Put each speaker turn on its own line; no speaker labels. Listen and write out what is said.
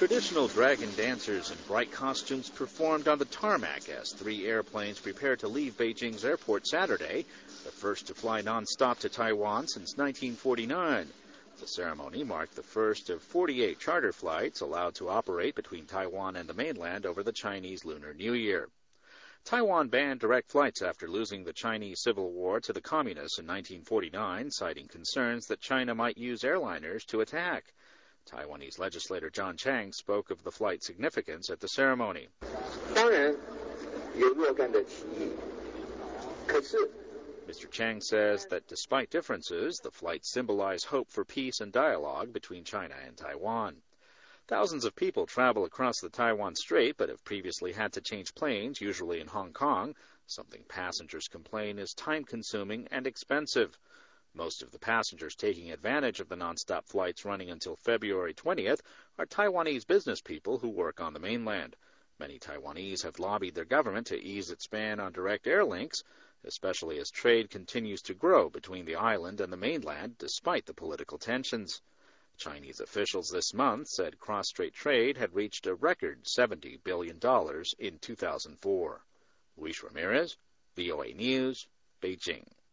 Traditional dragon dancers in bright costumes performed on the tarmac as 3 airplanes prepare to leave Beijing's airport Saturday, the first to fly nonstop to Taiwan since 1949. The ceremony marked the first of 48 charter flights allowed to operate between Taiwan and the mainland over the Chinese Lunar New Year. Taiwan banned direct flights after losing the Chinese Civil War to the Communists in 1949, citing concerns that China might use airliners to attack. Taiwanese legislator John Chang spoke of the flight's significance at the ceremony. Mr. Chang says that despite differences, the flights symbolize hope for peace and dialogue between China and Taiwan. Thousands of people travel across the Taiwan Strait but have previously had to change planes, usually in Hong Kong, something passengers complain is time-consuming and expensive. Most of the passengers taking advantage of the nonstop flights running until February 20th are Taiwanese business people who work on the mainland. Many Taiwanese have lobbied their government to ease its ban on direct air links, especially as trade continues to grow between the island and the mainland despite the political tensions. Chinese officials this month said cross-strait trade had reached a record $70 billion in 2004. Luis Ramirez, VOA News, Beijing.